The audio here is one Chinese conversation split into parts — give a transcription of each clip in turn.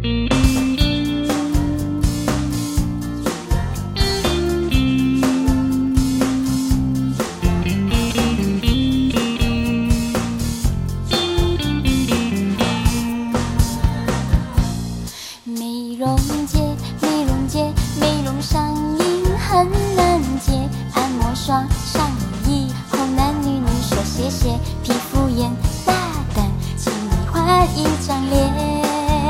美容街，美容街，美容上瘾很难戒。按摩霜上瘾，红男女女说谢谢。皮肤炎大胆，请你换一张脸。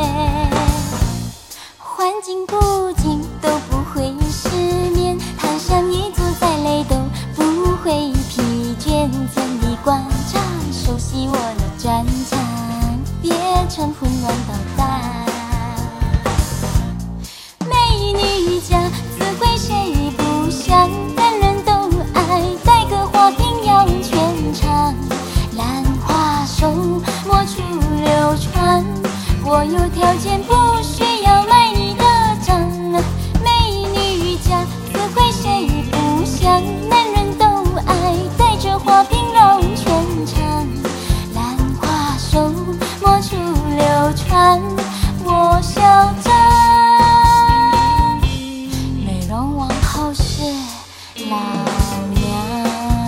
环境不静都不会失眠，躺上一坐再累都不会疲倦。全力观察，熟悉我的专长，别成混乱捣蛋。美女家自会谁不想，人人都爱戴个花瓶要全场，兰花手摸出流传。我有条件不需要买你的账，美女家自会谁不想，男人都爱带着花瓶绕全场，兰花手摸出流传。我笑着美容王后是老娘。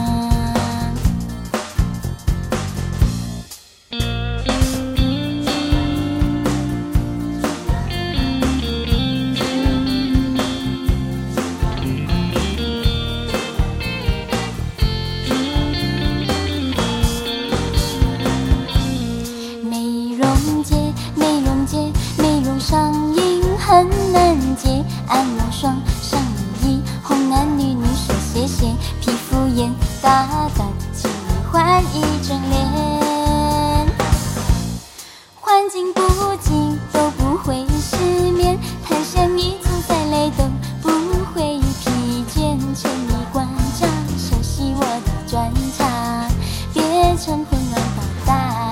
美容街，美容街，美容上瘾很难戒。按摩霜上瘾，红男女女说谢谢。皮肤炎大胆，请你换一张脸。环境不静都不会失眠，躺上一坐再累都不会疲倦。全力观察，熟悉我的专长，别成混乱捣蛋。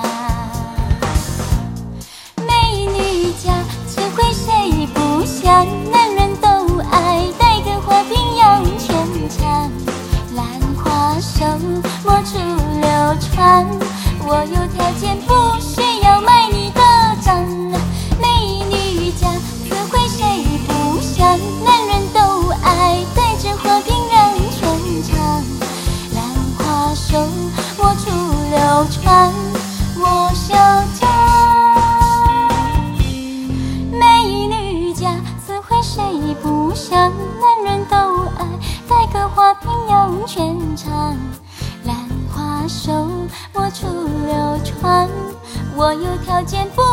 美女家只会谁不想，男人都爱戴个花瓶要全场，兰花手摸出流传。我有条件不需要买你的账，美女家自会谁不想，男人都爱带着花瓶绕全场，兰花手摸出流传。我笑着美女家自会谁不想，男人都爱戴个花瓶要全场，兰花手摸出流传。我有条件不